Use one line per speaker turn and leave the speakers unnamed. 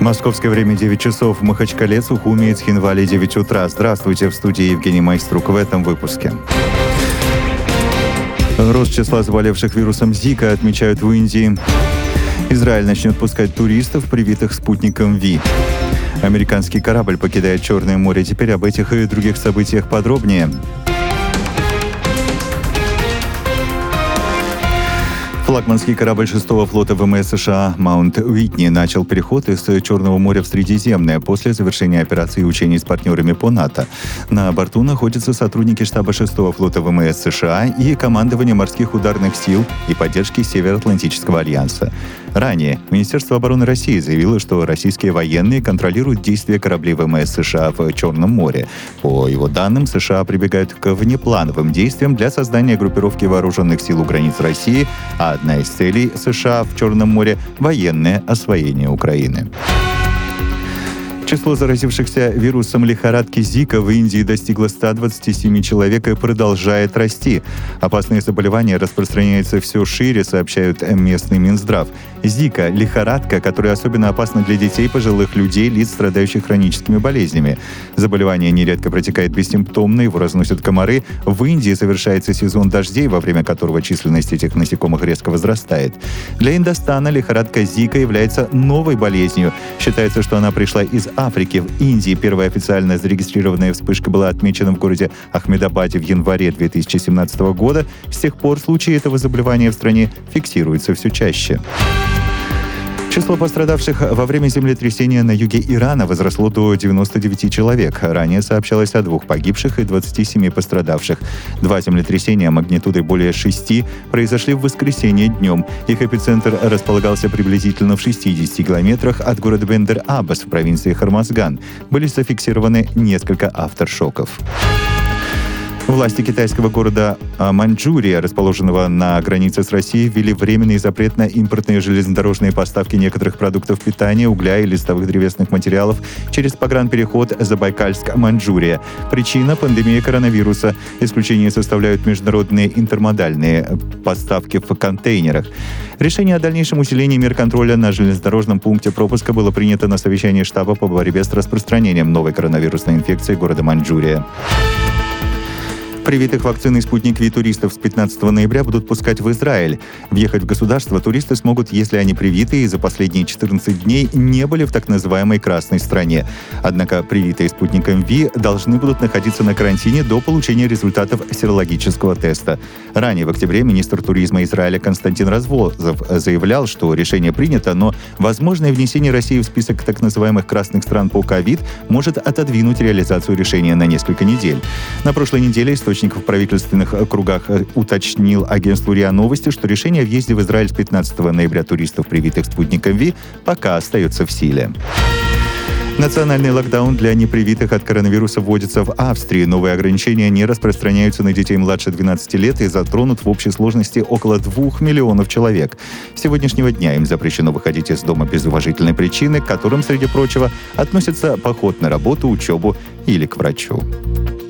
Московское время 9 часов. В Махачкале, Сухуми и Цхинвале 9 утра. Здравствуйте, в студии Евгений Майструк. В этом выпуске. Рост числа заболевших вирусом Зика отмечают в Индии. Израиль начнет пускать туристов, привитых спутником ВИ. Американский корабль покидает Черное море. Теперь об этих и других событиях подробнее. Флагманский корабль 6-го флота ВМС США «Маунт Уитни» начал переход из Черного моря в Средиземное после завершения операции и учений с партнерами по НАТО. На борту находятся сотрудники штаба 6-го флота ВМС США и командования морских ударных сил и поддержки Североатлантического альянса. Ранее Министерство обороны России заявило, что российские военные контролируют действия кораблей ВМС США в Черном море. По его данным, США прибегают к внеплановым действиям для создания группировки вооруженных сил у границ России, а одна из целей США в Черном море – военное освоение Украины. Число заразившихся вирусом лихорадки Зика в Индии достигло 127 человек и продолжает расти. Опасные заболевания распространяются все шире, сообщают местный Минздрав. Зика – лихорадка, которая особенно опасна для детей, пожилых людей, лиц, страдающих хроническими болезнями. Заболевание нередко протекает бессимптомно, его разносят комары. В Индии завершается сезон дождей, во время которого численность этих насекомых резко возрастает. Для Индостана лихорадка Зика является новой болезнью. Считается, что она пришла из Африки. В Индии первая официально зарегистрированная вспышка была отмечена в городе Ахмедабаде в январе 2017 года. С тех пор случаи этого заболевания в стране фиксируются все чаще. Число пострадавших во время землетрясения на юге Ирана возросло до 99 человек. Ранее сообщалось о 2 погибших и 27 пострадавших. 2 землетрясения магнитудой более 6 произошли в воскресенье днем. Их эпицентр располагался приблизительно в 60 километрах от города Бендер-Аббас в провинции Хормазган. Были зафиксированы несколько авторшоков. Власти китайского города Маньчжурия, расположенного на границе с Россией, ввели временный запрет на импортные железнодорожные поставки некоторых продуктов питания, угля и листовых древесных материалов через погранпереход Забайкальск-Маньчжурия. Причина – пандемия коронавируса. Исключение составляют международные интермодальные поставки в контейнерах. Решение о дальнейшем усилении мер контроля на железнодорожном пункте пропуска было принято на совещании штаба по борьбе с распространением новой коронавирусной инфекции города Маньчжурия. Привитых вакциной «Спутник Ви» туристов с 15 ноября будут пускать в Израиль. Въехать в государство туристы смогут, если они привиты и за последние 14 дней не были в так называемой «красной стране». Однако привитые «Спутником Ви» должны будут находиться на карантине до получения результатов серологического теста. Ранее в октябре министр туризма Израиля Константин Развозов заявлял, что решение принято, но возможное внесение России в список так называемых «красных стран» по ковид может отодвинуть реализацию решения на несколько недель. На прошлой неделе источник в правительственных кругах уточнил агентству РИА Новости, что решение о въезде в Израиль с 15 ноября туристов, привитых спутником ВИ, пока остается в силе. Национальный локдаун для непривитых от коронавируса вводится в Австрии. Новые ограничения не распространяются на детей младше 12 лет и затронут в общей сложности около 2 миллионов человек. С сегодняшнего дня им запрещено выходить из дома без уважительной причины, к которым, среди прочего, относятся поход на работу, учебу или к врачу.